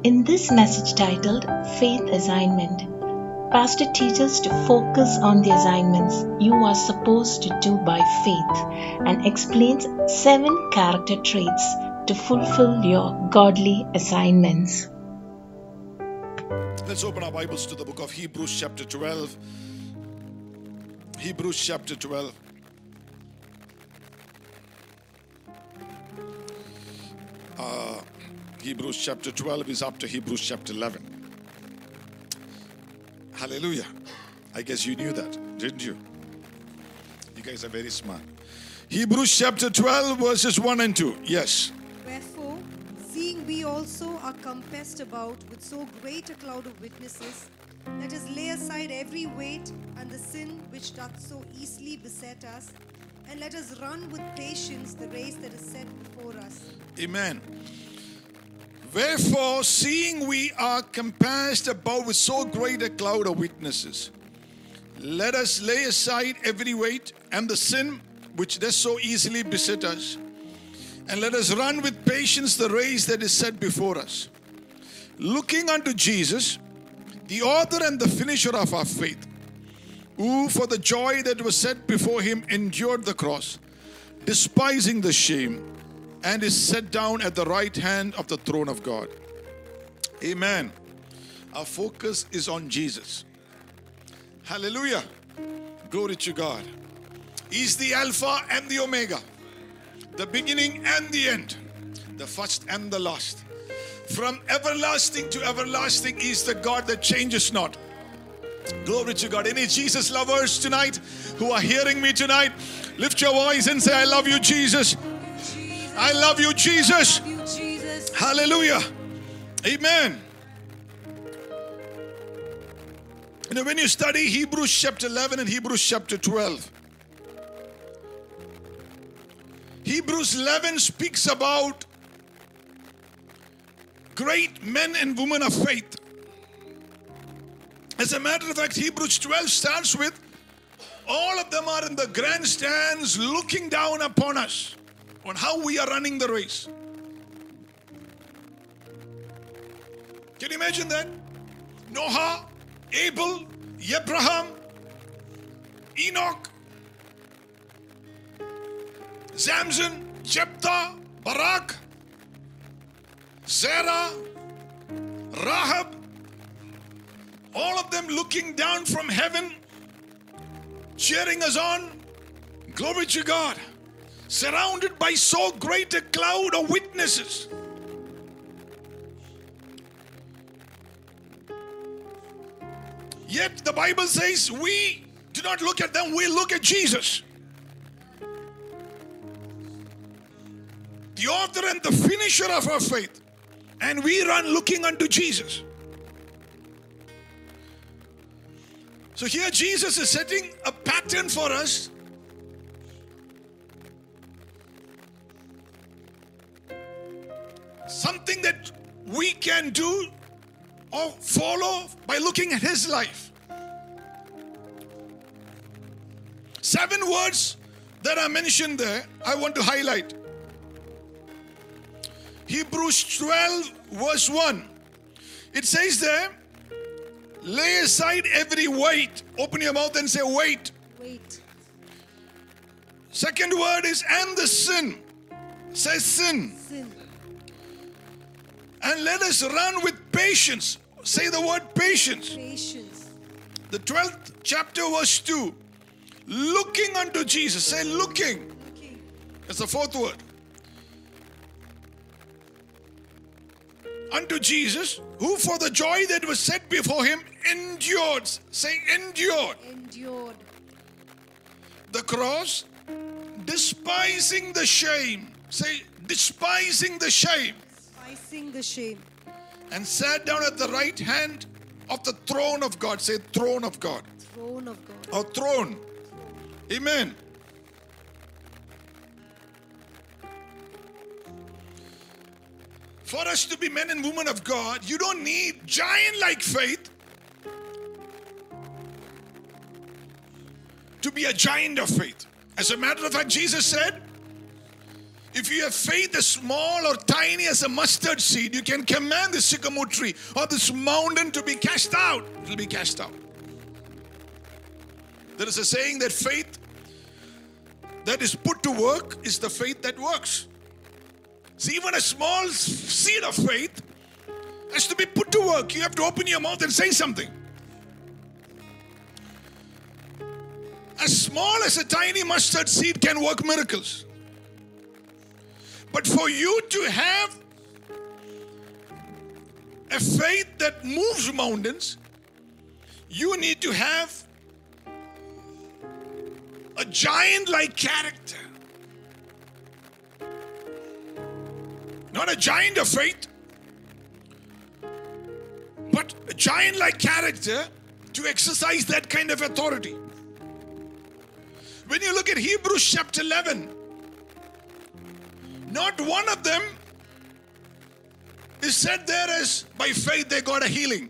In this message titled Faith Assignment, Pastor teaches to focus on the assignments you are supposed to do by faith and explains 7 character traits to fulfill your godly assignments. Let's open our Bibles to the book of Hebrews chapter 12. Hebrews chapter 12. Hebrews chapter 12 is after Hebrews chapter 11. Hallelujah. I guess you knew that, didn't you? You guys are very smart. Hebrews chapter 12 verses 1 and 2. Yes. Wherefore, seeing we also are compassed about with so great a cloud of witnesses, let us lay aside every weight and the sin which doth so easily beset us, and let us run with patience the race that is set before us. Amen. Wherefore, seeing we are compassed about with so great a cloud of witnesses, let us lay aside every weight and the sin which does so easily beset us, and let us run with patience the race that is set before us, looking unto Jesus, the author and the finisher of our faith, who for the joy that was set before him endured the cross, despising the shame, and is set down at the right hand of the throne of God. Amen. Our focus is on Jesus. Hallelujah. Glory to God. He's the Alpha and the Omega, the beginning and the end, the first and the last. From everlasting to everlasting is the God that changes not. Glory to God. Any Jesus lovers tonight who are hearing me tonight, lift your voice and say, I love you, Jesus. I love you, Jesus. Hallelujah. Amen. You know, when you study Hebrews chapter 11 and Hebrews chapter 12, Hebrews 11 speaks about great men and women of faith. As a matter of fact, Hebrews 12 starts with all of them are in the grandstands looking down upon us on how we are running the race. Can you imagine that? Noah, Abel, Abraham, Enoch, Samson, Jephthah, Barak, Sarah, Rahab, all of them looking down from heaven, cheering us on. Glory to God. Surrounded by so great a cloud of witnesses. Yet the Bible says we do not look at them, we look at Jesus. The author and the finisher of our faith. And we run looking unto Jesus. So here Jesus is setting a pattern for us. Something that we can do or follow by looking at his life. 7 words that are mentioned there, I want to highlight. Hebrews 12 verse 1. It says there, lay aside every weight. Open your mouth and say weight. Wait. Second word is and the sin. Say sin. Sin. And let us run with patience. Say the word patience. Patience. The 12th chapter verse 2. Looking unto Jesus. Say looking. Looking. That's the 4th word. Unto Jesus, who for the joy that was set before him endured. Say endured. Endured. The cross, despising the shame. Say despising the shame. Despising the shame. And sat down at the right hand of the throne of God. Say throne of God. Throne of God. Or throne. Amen. For us to be men and women of God, you don't need giant-like faith to be a giant of faith. As a matter of fact, Jesus said, If you have faith as small or tiny as a mustard seed, you can command this sycamore tree or this mountain to be cast out. It will be cast out. There is a saying that faith that is put to work is the faith that works. See, even a small seed of faith has to be put to work. You have to open your mouth and say something. As small as a tiny mustard seed can work miracles. But for you to have a faith that moves mountains, you need to have a giant-like character. Not a giant of faith, but a giant-like character to exercise that kind of authority. When you look at Hebrews chapter 11, not one of them is said there as by faith they got a healing.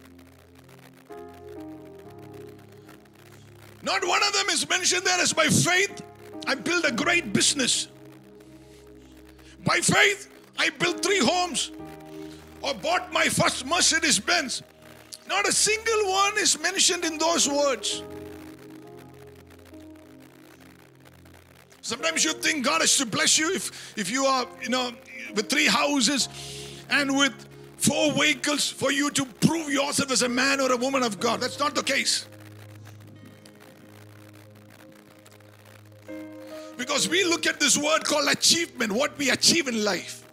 Not one of them is mentioned there as by faith I built a great business. By faith I built 3 homes or bought my first Mercedes Benz. Not a single one is mentioned in those words. Sometimes you think God has to bless you if you are, with 3 houses and with 4 vehicles for you to prove yourself as a man or a woman of God. That's not the case. Because we look at this word called achievement, what we achieve in life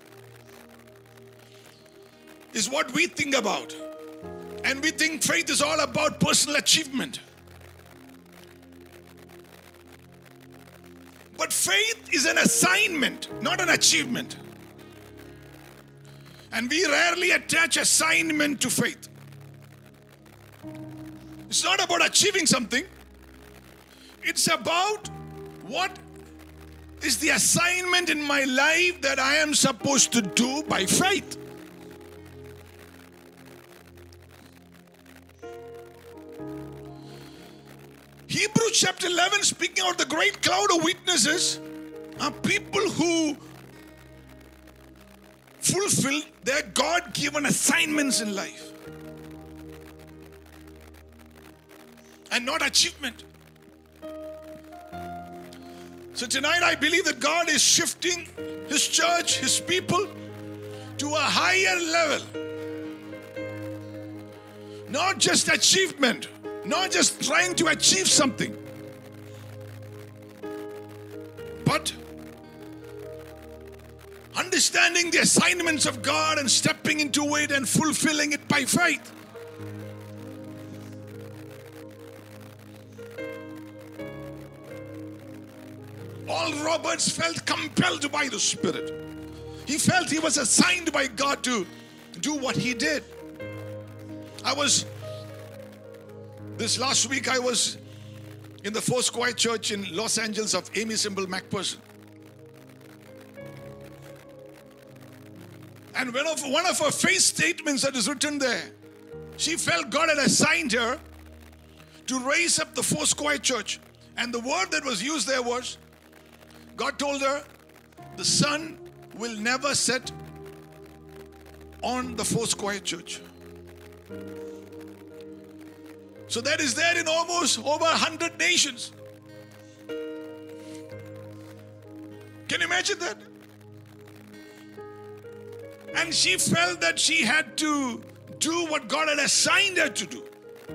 is what we think about. And we think faith is all about personal achievement. But faith is an assignment, not an achievement. And we rarely attach assignment to faith. It's not about achieving something. It's about what is the assignment in my life that I am supposed to do by faith. Hebrews chapter 11, speaking of the great cloud of witnesses, are people who fulfill their God-given assignments in life and not achievement. So tonight I believe that God is shifting His church, His people to a higher level. Not just achievement, not just trying to achieve something, but understanding the assignments of God and stepping into it and fulfilling it by faith. Oral Roberts felt compelled by the Spirit. He felt he was assigned by God to do what he did. This last week I was in the Foursquare Church in Los Angeles of Amy Symbol McPherson. And one of her faith statements that is written there, she felt God had assigned her to raise up the Foursquare Church. And the word that was used there was, God told her, the sun will never set on the Foursquare Church. So that is there in almost over 100 nations. Can you imagine that? And she felt that she had to do what God had assigned her to do.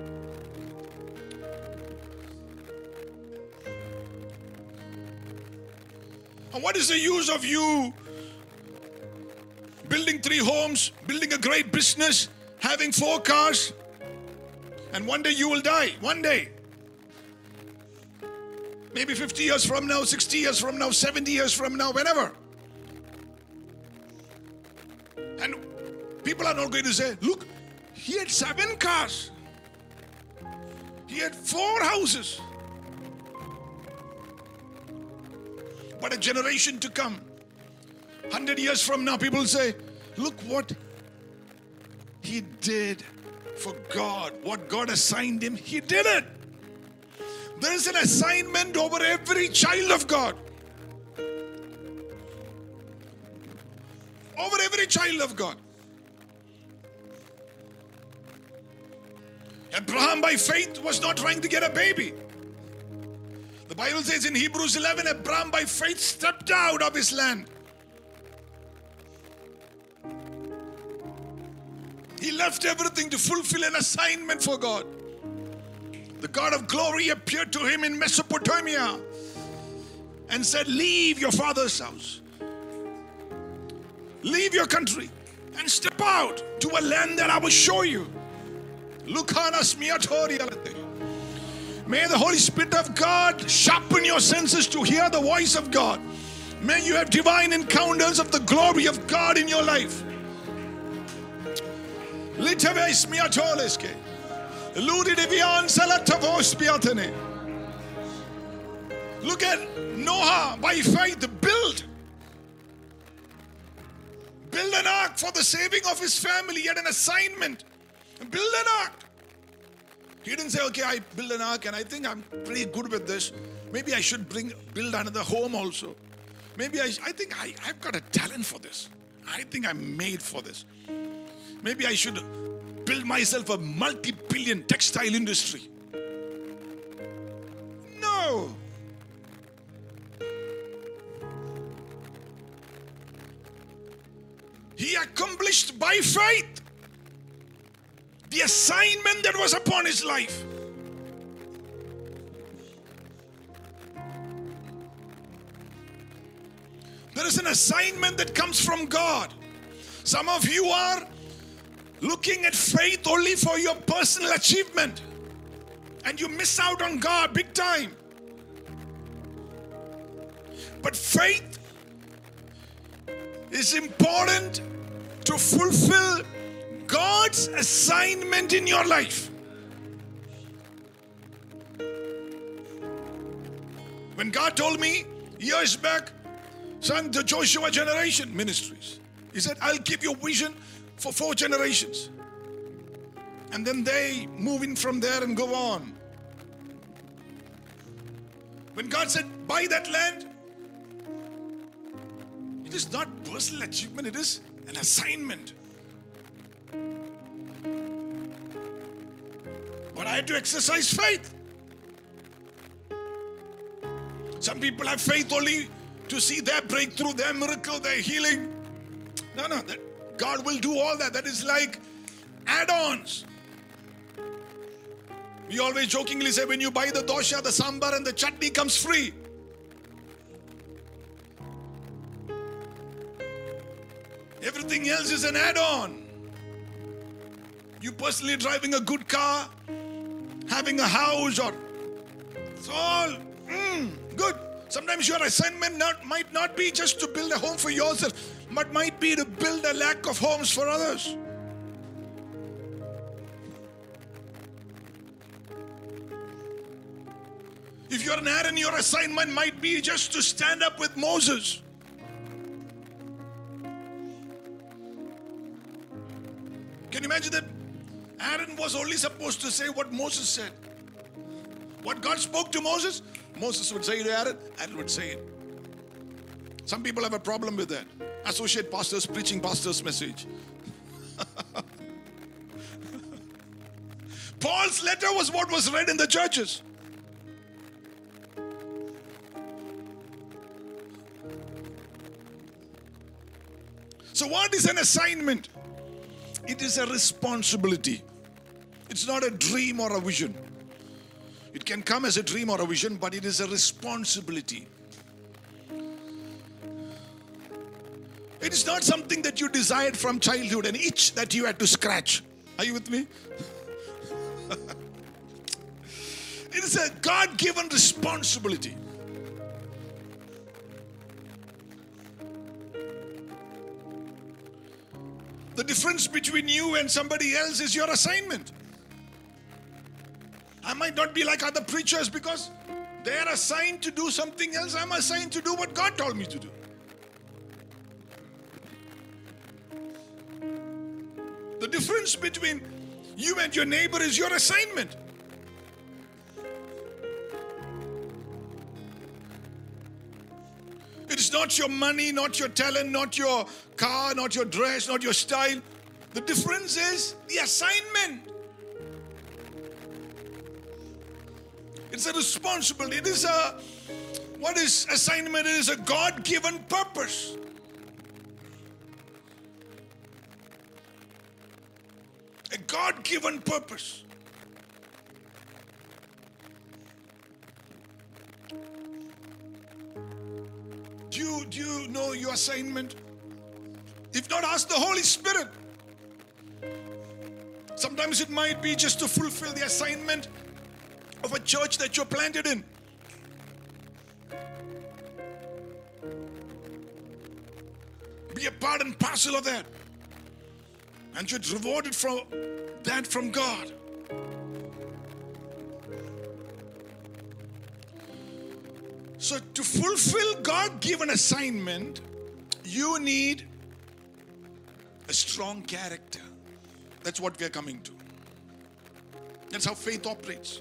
And what is the use of you building 3 homes, building a great business, having 4 cars, and one day you will die? One day. Maybe 50 years from now, 60 years from now, 70 years from now, whenever. And people are not going to say, look, he had 7 cars. He had 4 houses. But a generation to come, 100 years from now, people will say, look what he did for God. What God assigned him, he did it. There is an assignment over every child of God. child of God. Abraham by faith was not trying to get a baby. The Bible says in Hebrews 11, Abraham by faith stepped out of his land. He left everything to fulfill an assignment for God. The God of glory appeared to him in Mesopotamia and said, leave your father's house, leave your country, and step out to a land that I will show you. May the Holy Spirit of God sharpen your senses to hear the voice of God. May you have divine encounters of the glory of God in your life. Look at Noah by faith build an ark for the saving of his family. He had an assignment. Build an ark. He didn't say, okay, I build an ark and I think I'm pretty good with this. Maybe I should build another home also. Maybe I think I've got a talent for this. I think I'm made for this. Maybe I should build myself a multi-billion textile industry. No. He accomplished by faith the assignment that was upon his life. There is an assignment that comes from God. Some of you are looking at faith only for your personal achievement, and you miss out on God big time. But faith is important to fulfill God's assignment in your life. When God told me years back, son, the Joshua Generation Ministries, He said, I'll give you a vision for 4 generations. And then they move in from there and go on. When God said, buy that land, it is not personal achievement, it is an assignment. But I had to exercise faith. Some people have faith only to see their breakthrough, their miracle, their healing. No, God will do all that. That is like add-ons. We always jokingly say when you buy the dosha, the sambar and the chutney comes free. Everything else is an add-on. You personally driving a good car, having a house, or it's all good. Sometimes your assignment might not be just to build a home for yourself, but might be to build a lack of homes for others. If you're an Aaron, your assignment might be just to stand up with Moses. Can you imagine that? Aaron was only supposed to say what Moses said. What God spoke to Moses, Moses would say to Aaron, Aaron would say it. Some people have a problem with that. Associate pastors preaching pastor's message. Paul's letter was what was read in the churches. So what is an assignment? It is a responsibility. It's not a dream or a vision. It can come as a dream or a vision, but it is a responsibility. It is not something that you desired from childhood, an itch that you had to scratch. Are you with me? It is a God-given responsibility. The difference between you and somebody else is your assignment. I might not be like other preachers because they are assigned to do something else. I'm assigned to do what God told me to do. The difference between you and your neighbor is your assignment. It is not your money, not your talent, not your car, not your dress, not your style. The difference is the assignment. It's a responsibility. It is what is assignment? It is a God-given purpose. A God-given purpose. Do you know your assignment? If not, ask the Holy Spirit. Sometimes it might be just to fulfill the assignment of a church that you're planted in. Be a part and parcel of that. And you're rewarded from that from God. So to fulfill God-given assignment, you need a strong character. That's what we're coming to. That's how faith operates.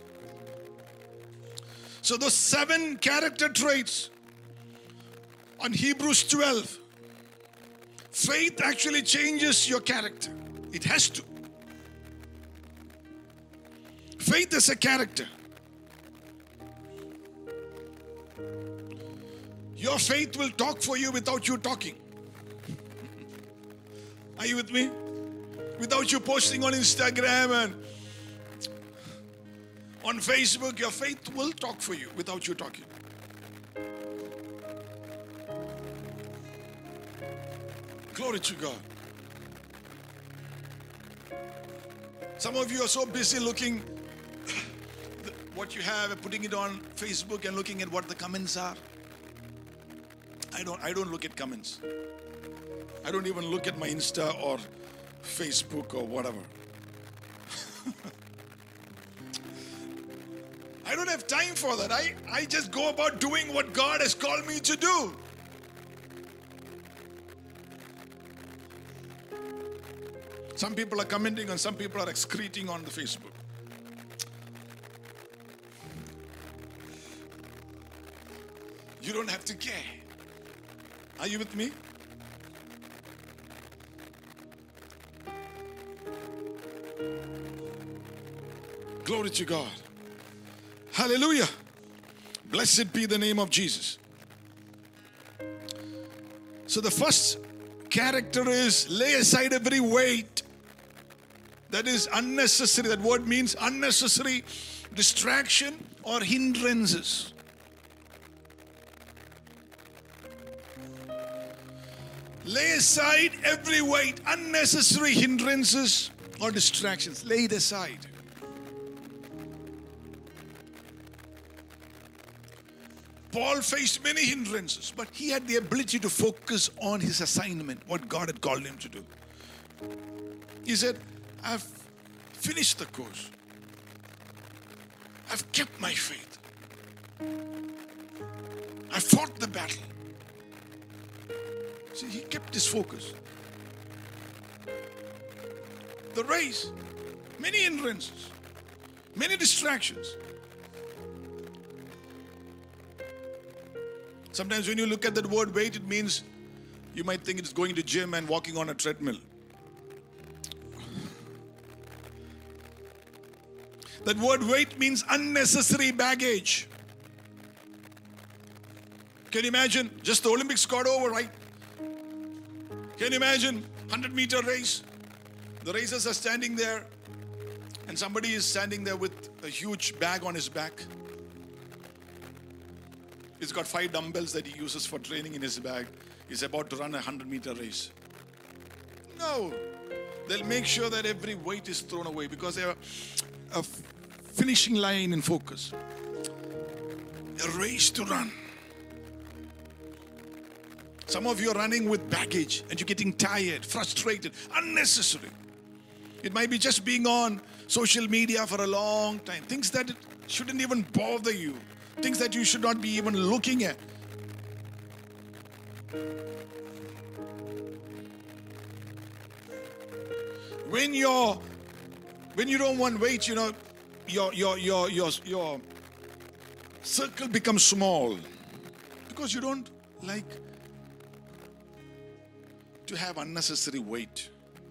So those 7 character traits on Hebrews 12, faith actually changes your character. It has to. Faith is a character. Your faith will talk for you without you talking. Are you with me? Without you posting on Instagram and on Facebook, your faith will talk for you without you talking. Glory to God. Some of you are so busy looking what you have and putting it on Facebook and looking at what the comments are. I don't look at comments. I don't even look at my Insta or Facebook or whatever. I don't have time for that. I just go about doing what God has called me to do. Some people are commenting and some people are excreting on the Facebook. You don't have to care. Are you with me? Glory to God. Hallelujah. Blessed be the name of Jesus. So the first character is lay aside every weight that is unnecessary. That word means unnecessary distraction or hindrances. Lay aside every weight, unnecessary hindrances or distractions. Lay it aside. Paul faced many hindrances, but he had the ability to focus on his assignment, what God had called him to do. He said, I've finished the course. I've kept my faith. I fought the battle. See, he kept his focus. The race, many hindrances, many distractions. Sometimes when you look at that word weight, it means you might think it's going to gym and walking on a treadmill. That word weight means unnecessary baggage. Can you imagine? Just the Olympics got over, right? Can you imagine 100-meter race? The racers are standing there and somebody is standing there with a huge bag on his back. He's got 5 dumbbells that he uses for training in his bag. He's about to run a 100-meter race. No. They'll make sure that every weight is thrown away because they have a finishing line in focus. A race to run. Some of you are running with baggage and you're getting tired, frustrated, unnecessary. It might be just being on social media for a long time. Things that shouldn't even bother you. Things that you should not be even looking at. When you don't want weight, you know, your circle becomes small because you don't like to have unnecessary weight.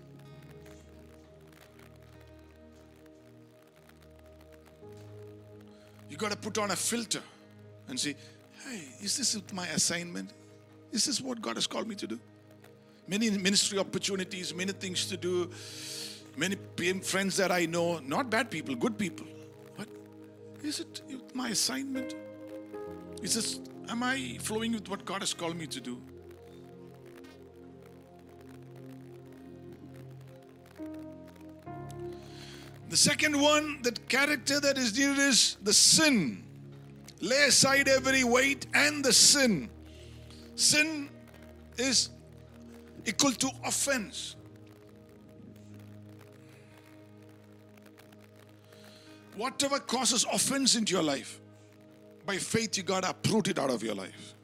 You got to put on a filter and say, hey, is this my assignment? Is this what God has called me to do? Many ministry opportunities, many things to do, many friends that I know, not bad people, good people. But is it my assignment? Am I flowing with what God has called me to do? The second one, that character that is needed is the sin. Lay aside every weight and the sin. Sin is equal to offense. Whatever causes offense into your life, by faith you got to uproot it out of your life.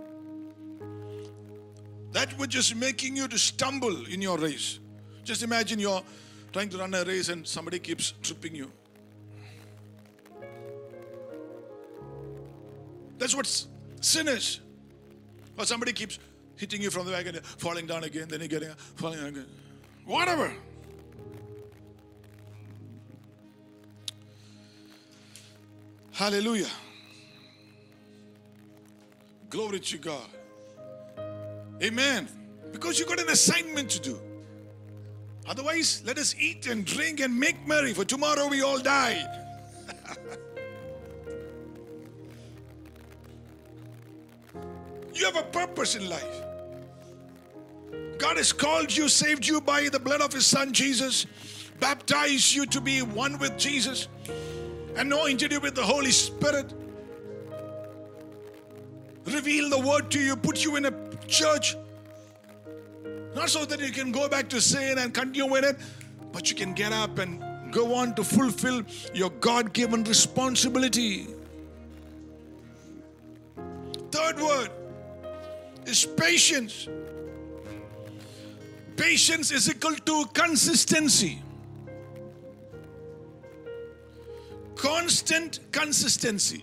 That which is making you to stumble in your race. Just imagine you're trying to run a race and somebody keeps tripping you. That's what sin is. Or somebody keeps hitting you from the back and falling down again, then you're getting up, falling down again. Whatever. Hallelujah. Glory to God. Amen. Because you got an assignment to do. Otherwise, let us eat and drink and make merry, for tomorrow we all die. You have a purpose in life. God has called you, saved you by the blood of His Son Jesus, baptized you to be one with Jesus, anointed you with the Holy Spirit, revealed the word to you, put you in a church. Not so that you can go back to sin and continue with it, but you can get up and go on to fulfill your God-given responsibility. Third word is patience. Patience is equal to consistency. Constant consistency.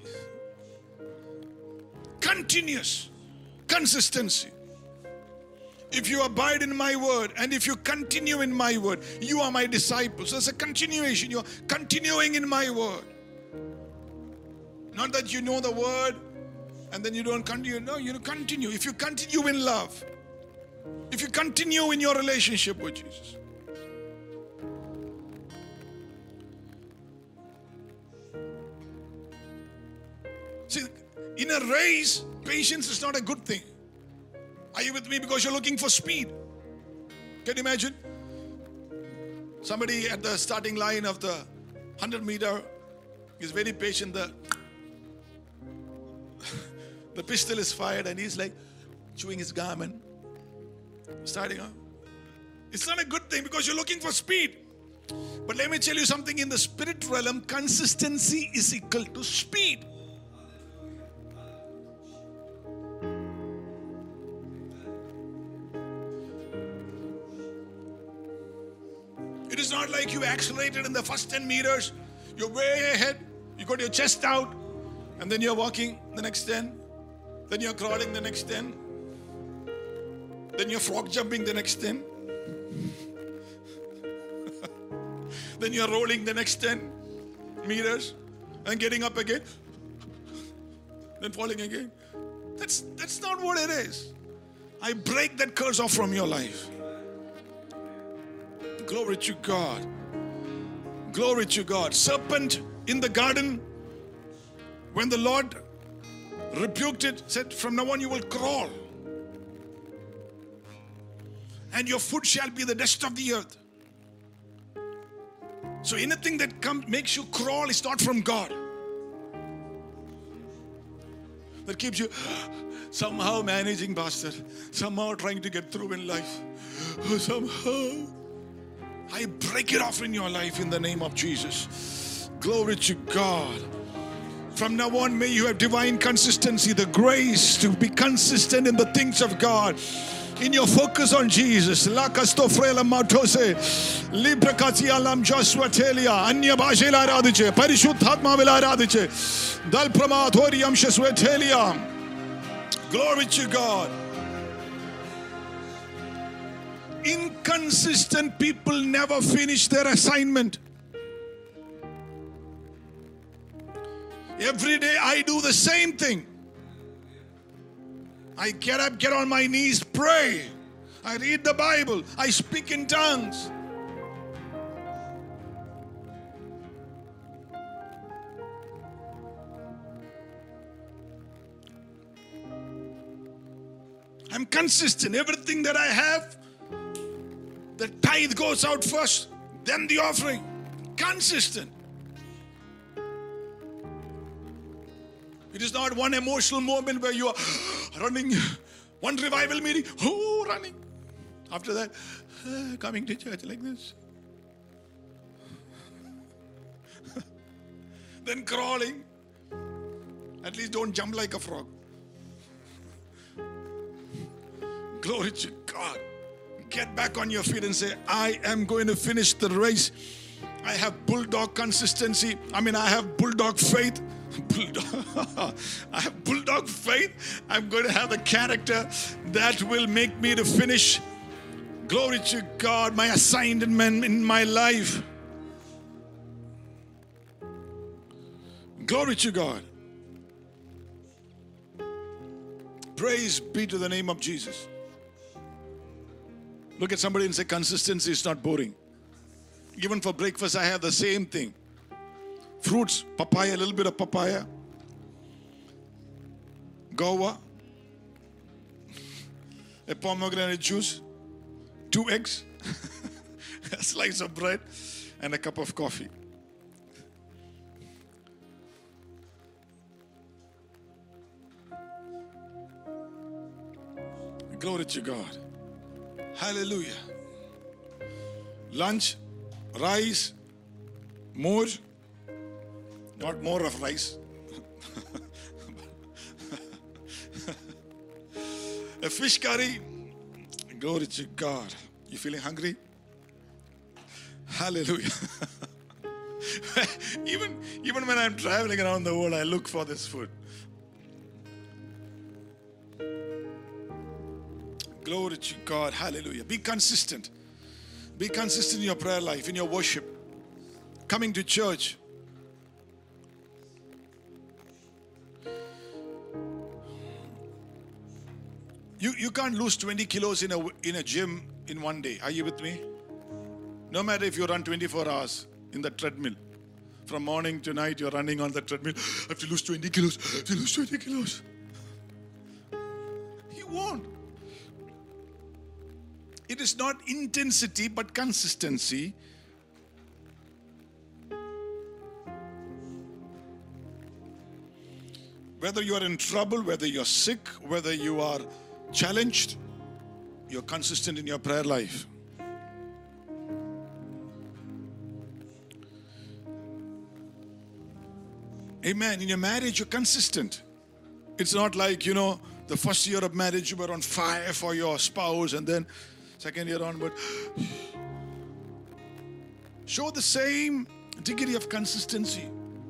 Continuous consistency. If you abide in my word and if you continue in my word, you are my disciples. So it's a continuation. You're continuing in my word. Not that you know the word and then you don't continue. No, you continue. If you continue in love, if you continue in your relationship with Jesus. See, in a race, patience is not a good thing. Are you with me? Because you're looking for speed. Can you imagine? Somebody at the starting line of the 100 meter is very patient. The pistol is fired and he's like chewing his garment. Starting up. It's not a good thing because you're looking for speed. But let me tell you something, in the spirit realm, consistency is equal to speed. It is not like you accelerated in the first 10 meters. You're way ahead. You got your chest out. And then you're walking the next 10. Then you're crawling the next 10. Then you're frog jumping the next 10. Then you're rolling the next 10 meters. And getting up again. Then falling again. That's not what it is. I break that curse off from your life. Glory to God. Glory to God. Serpent in the garden, when the Lord rebuked it, said, from now on you will crawl. And your food shall be the dust of the earth. So anything that makes you crawl is not from God. That keeps you somehow managing, Pastor. Somehow trying to get through in life. Somehow. I break it off in your life in the name of Jesus. Glory to God. From now on, may you have divine consistency, the grace to be consistent in the things of God. In your focus on Jesus. Lakastofrela matose. Librakati alam Joshua telia. Anya bhashela aradiche. Parishuddhatma vela aradiche. Dal pramathoriam shaswetelia. Glory to God. Inconsistent people never finish their assignment. Every day I do the same thing. I get up, get on my knees, pray. I read the Bible. I speak in tongues. I'm consistent. Everything that I have, the tithe goes out first, then the offering. Consistent. It is not one emotional moment where you are running, one revival meeting, running. After that, coming to church like this. Then crawling. At least don't jump like a frog. Glory to God. Get back on your feet and say, I am going to finish the race. I have bulldog consistency. I have bulldog faith. I have bulldog faith. I'm going to have the character that will make me to finish. Glory to God, my assignment in my life. Glory to God. Praise be to the name of Jesus. Look at somebody and say, consistency is not boring. Even for breakfast, I have the same thing. Fruits, papaya, a little bit of papaya. Guava. A pomegranate juice. 2 eggs. A slice of bread. And a cup of coffee. Glory to God. Hallelujah. Lunch, rice, more. Not more of rice. A fish curry. Glory to God. You feeling hungry? Hallelujah. Even when I'm traveling around the world, I look for this food. Glory to God. Hallelujah. Be consistent. Be consistent in your prayer life, in your worship. Coming to church. You can't lose 20 kilos in a gym in one day. Are you with me? No matter if you run 24 hours in the treadmill. From morning to night, you're running on the treadmill. I have to lose 20 kilos. I have to lose 20 kilos. You won't. It is not intensity, but consistency. Whether you are in trouble, whether you're sick, whether you are challenged, you're consistent in your prayer life. Amen. In your marriage, you're consistent. It's not like, the first year of marriage, you were on fire for your spouse, and then second year on, but show the same degree of consistency.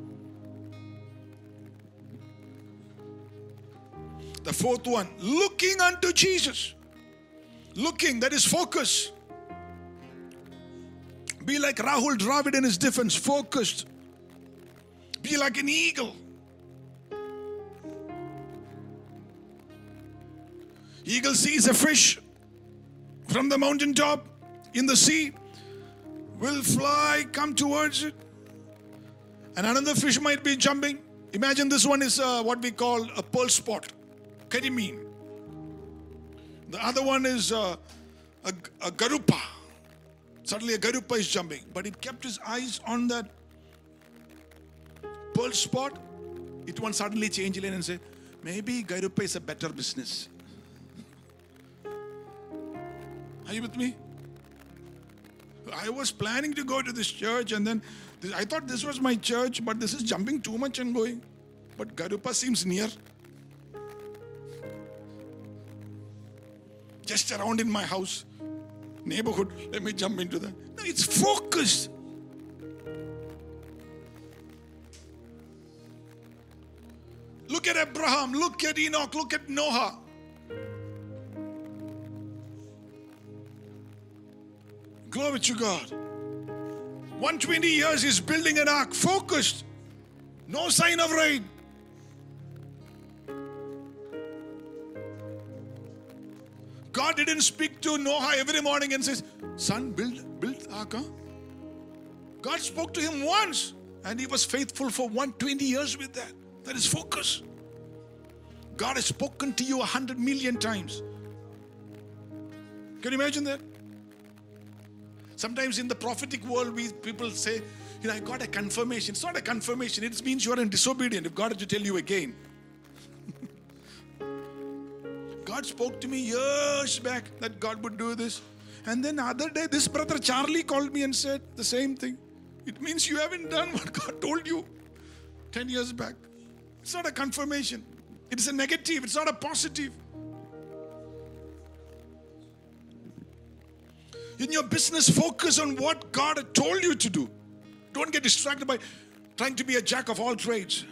The fourth one, looking unto Jesus. Looking, that is focus. Be like Rahul Dravid in his defense, focused. Be like an eagle. Eagle sees a fish from the mountaintop in the sea, will fly, come towards it. And another fish might be jumping. Imagine this one is what we call a pearl spot, ketamine. The other one is a garupa. Suddenly a garupa is jumping. But it kept his eyes on that pearl spot. It won't suddenly change lane and say, maybe garupa is a better business. Are you with me? I was planning to go to this church, and then I thought this was my church, but this is jumping too much and going. But Garupa seems near. Just around in my house, neighborhood, let me jump into that. No, it's focused. Look at Abraham, look at Enoch, look at Noah. Glory to God. 120 years he's building an ark, focused. No sign of rain. God didn't speak to Noah every morning and says, son, build ark, huh? God spoke to him once and he was faithful for 120 years with that. That is focus. God has spoken to you 100 million times. Can you imagine that? Sometimes in the prophetic world, people say, I got a confirmation. It's not a confirmation. It means you are in disobedience if God had to tell you again. God spoke to me years back that God would do this. And then the other day, this brother Charlie called me and said the same thing. It means you haven't done what God told you 10 years back. It's not a confirmation. It is a negative. It's not a positive. In your business, focus on what God had told you to do. Don't get distracted by trying to be a jack of all trades.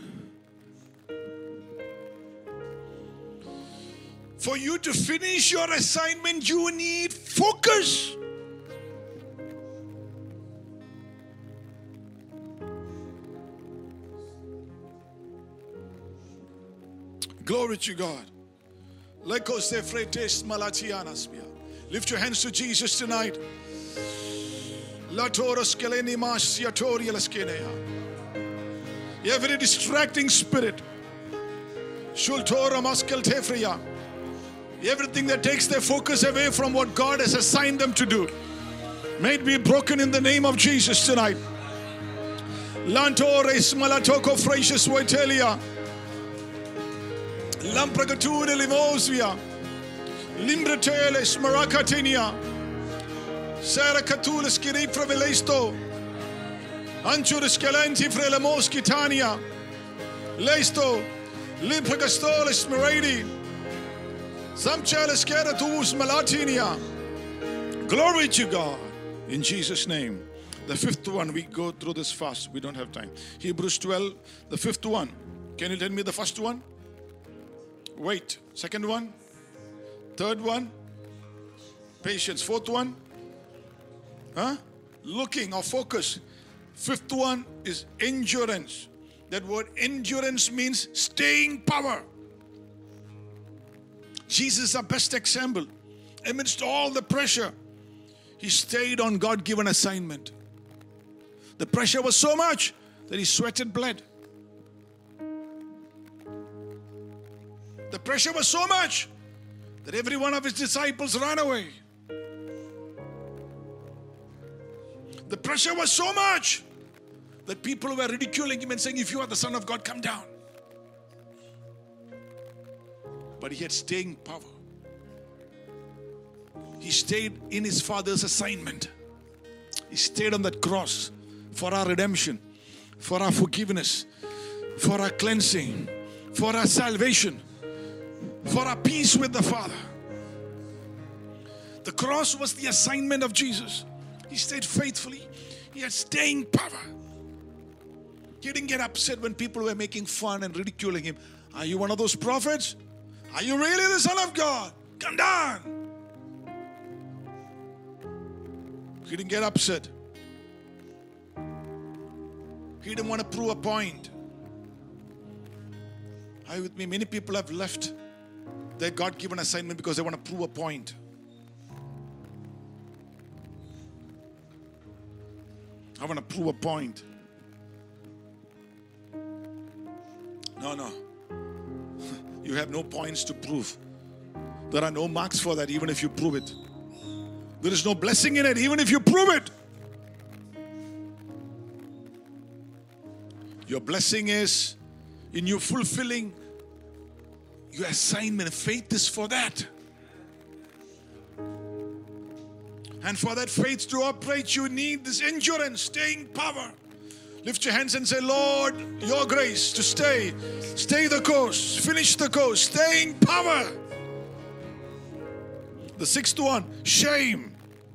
For you to finish your assignment, you need focus. Glory to God. Lift your hands to Jesus tonight. Every distracting spirit, everything that takes their focus away from what God has assigned them to do, may it be broken in the name of Jesus tonight. Lantores malatoko freixes voitelia. Lampragature limosvia. Limbreteles maracatinia. Saracatules kirifra velesto. Anchures calenti frelamos kitania. Lesto. Limpragastoles meradi. Samchales keratus malatinia. Glory to God. In Jesus' name. The fifth one, we go through this fast. We don't have time. Hebrews 12, the fifth one. Can you tell me the first one? Wait. Second one? Third one? Patience. Fourth one? Looking or focus. Fifth one is endurance. That word endurance means staying power. Jesus is our best example. Amidst all the pressure, he stayed on God-given assignment. The pressure was so much that he sweated blood. The pressure was so much that every one of his disciples ran away. The pressure was so much that people were ridiculing him and saying, if you are the Son of God, come down. But he had staying power. He stayed in his Father's assignment. He stayed on that cross for our redemption, for our forgiveness, for our cleansing, for our salvation, for our peace with the Father. The cross was the assignment of Jesus. He stayed faithfully. He had staying power. He didn't get upset when people were making fun and ridiculing him. Are you one of those prophets? Are you really the Son of God? Come down. He didn't get upset. He didn't want to prove a point. Are you with me? Many people have left their God-given assignment because they want to prove a point. I want to prove a point. No. You have no points to prove. There are no marks for that, even if you prove it. There is no blessing in it, even if you prove it. Your blessing is in you fulfilling your assignment. Faith is for that. And for that faith to operate, you need this endurance, staying power. Lift your hands and say, Lord, your grace to stay the course, finish the course, staying power. The sixth one, shame.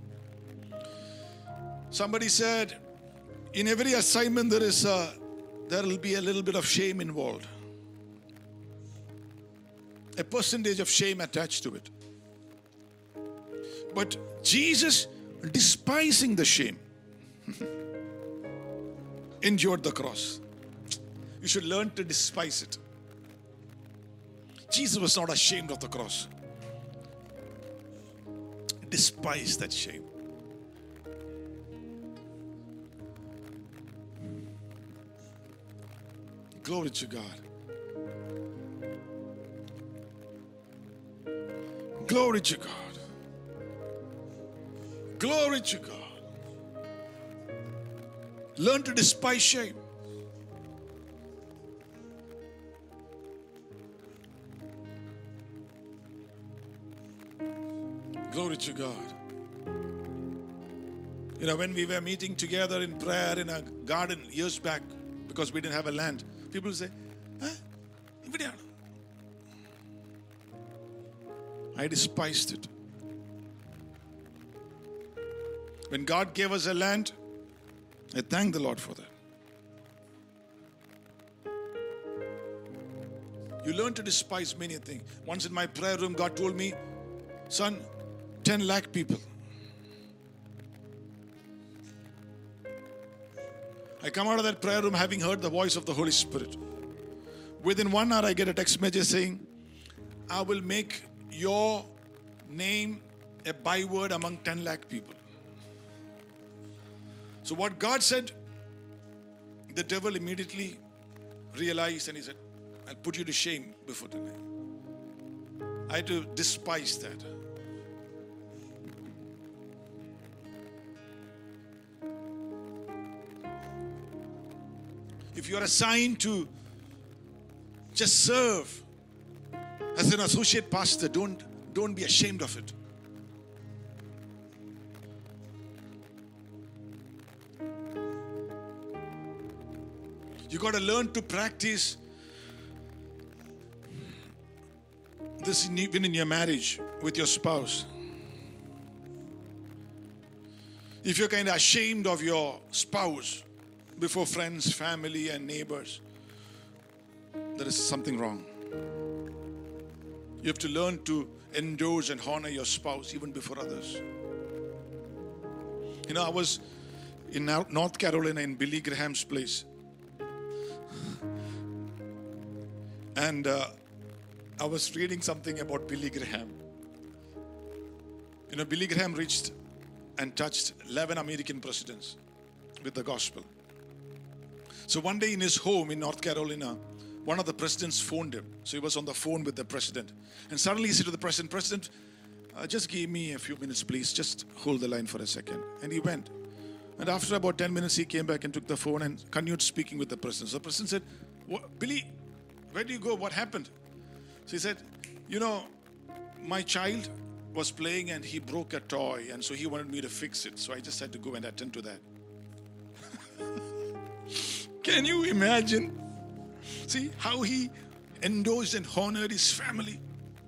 Somebody said, in every assignment there will be a little bit of shame involved. A percentage of shame attached to it. But Jesus despising the shame, endured the cross. You should learn to despise it. Jesus was not ashamed of the cross. Despise that shame. Glory to God. Glory to God. Glory to God. Learn to despise shame. Glory to God. You know, when we were meeting together in prayer in a garden years back, because we didn't have a land, people say, huh? I despised it. When God gave us a land, I thank the Lord for that. You learn to despise many things. Once in my prayer room, God told me, son, 10 lakh people. I come out of that prayer room having heard the voice of the Holy Spirit. Within 1 hour, I get a text message saying, I will make your name a byword among 10 lakh people. So what God said, the devil immediately realized and he said, I'll put you to shame before tonight. I had to despise that. If you are assigned to just serve as an associate pastor, don't be ashamed of it. You got to learn to practice this even in your marriage with your spouse. If you're kind of ashamed of your spouse before friends, family, and neighbors, there is something wrong. You have to learn to endorse and honor your spouse even before others. You know, I was in North Carolina in Billy Graham's place. And I was reading something about Billy Graham. You know, Billy Graham reached and touched 11 American presidents with the gospel. So one day in his home in North Carolina, one of the presidents phoned him. So he was on the phone with the president. And suddenly he said to the president, President, just give me a few minutes, please. Just hold the line for a second. And he went. And after about 10 minutes, he came back and took the phone and continued speaking with the president. So the president said, Billy, where do you go? What happened? So he said, you know, my child was playing and he broke a toy. And so he wanted me to fix it. So I just had to go and attend to that. Can you imagine? See how he endorsed and honored his family.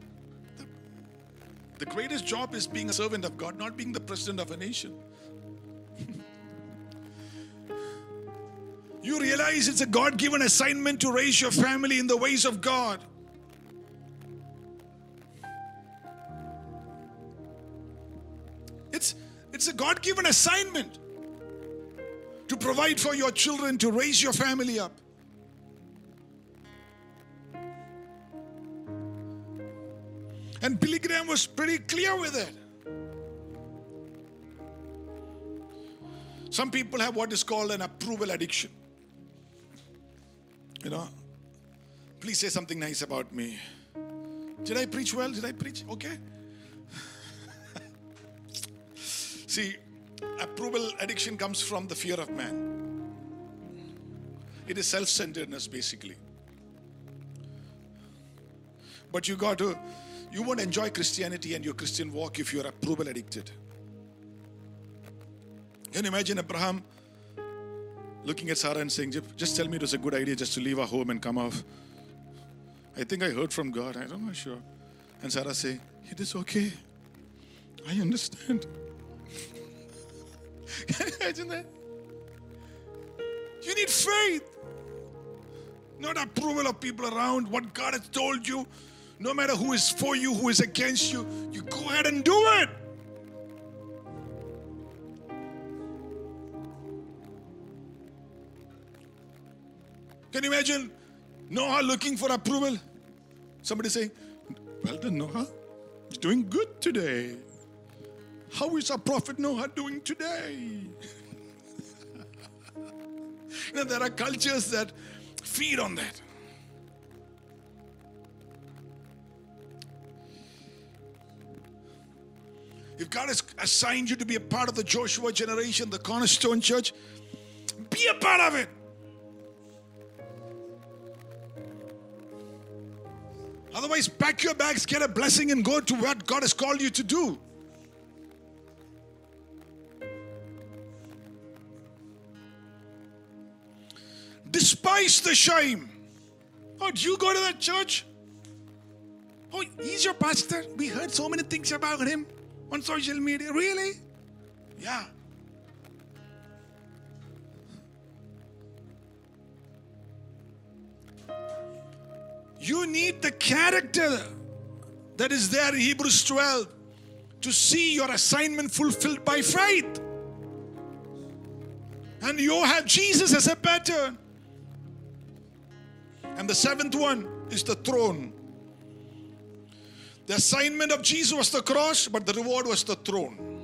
The greatest job is being a servant of God, not being the president of a nation. You realize it's a God-given assignment to raise your family in the ways of God. It's a God-given assignment to provide for your children, to raise your family up. And Billy Graham was pretty clear with it. Some people have what is called an approval addiction. You know, please say something nice about me. Did I preach well? Did I preach? Okay. See, approval addiction comes from the fear of man. It is self-centeredness basically. But you won't enjoy Christianity and your Christian walk if you are approval addicted. Can you imagine Abraham looking at Sarah and saying, just tell me it was a good idea just to leave our home and come off. I think I heard from God. I'm not sure. And Sarah saying, it is okay. I understand. Can you imagine that? You need faith. Not approval of people around. What God has told you. No matter who is for you, who is against you, you go ahead and do it. Can you imagine Noah looking for approval? Somebody saying, well done, Noah. You're doing good today. How is our prophet Noah doing today? There are cultures that feed on that. If God has assigned you to be a part of the Joshua generation, the Cornerstone Church, be a part of it. Otherwise, pack your bags, get a blessing, and go to what God has called you to do. Despise the shame. Oh, do you go to that church? Oh, he's your pastor. We heard so many things about him on social media. Really? Yeah. You need the character that is there in Hebrews 12 to see your assignment fulfilled by faith. And you have Jesus as a pattern. And the seventh one is the throne. The assignment of Jesus was the cross, but the reward was the throne.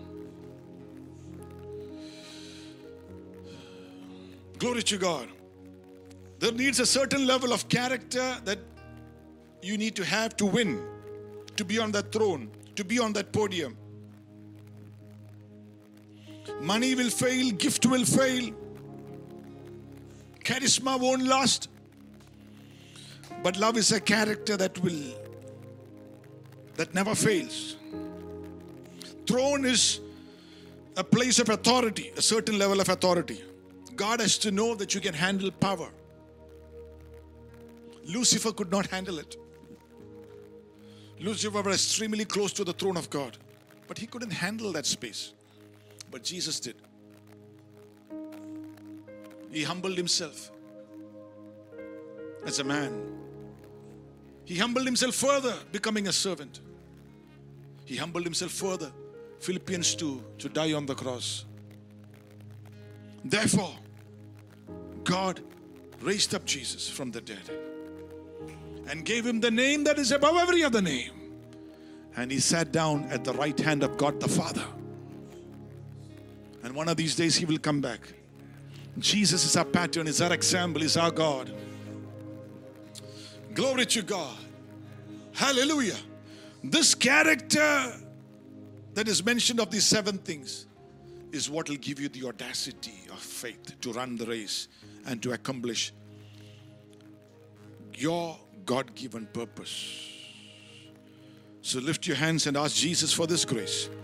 Glory to God. There needs a certain level of character that you need to have to win, to be on that throne, to be on that podium. Money will fail, gift will fail, charisma won't last. But love is a character that never fails. Throne is a place of authority, a certain level of authority. God has to know that you can handle power. Lucifer could not handle it. Lucifer was extremely close to the throne of God, but he couldn't handle that space. But Jesus did. He humbled himself as a man. He humbled himself further, becoming a servant. He humbled himself further, Philippians 2, to die on the cross. Therefore, God raised up Jesus from the dead and gave him the name that is above every other name. And he sat down at the right hand of God the Father. And one of these days he will come back. Jesus is our pattern, is our example, is our God. Glory to God. Hallelujah. This character that is mentioned of these 7 things is what will give you the audacity of faith to run the race and to accomplish your God-given purpose. So lift your hands and ask Jesus for this grace.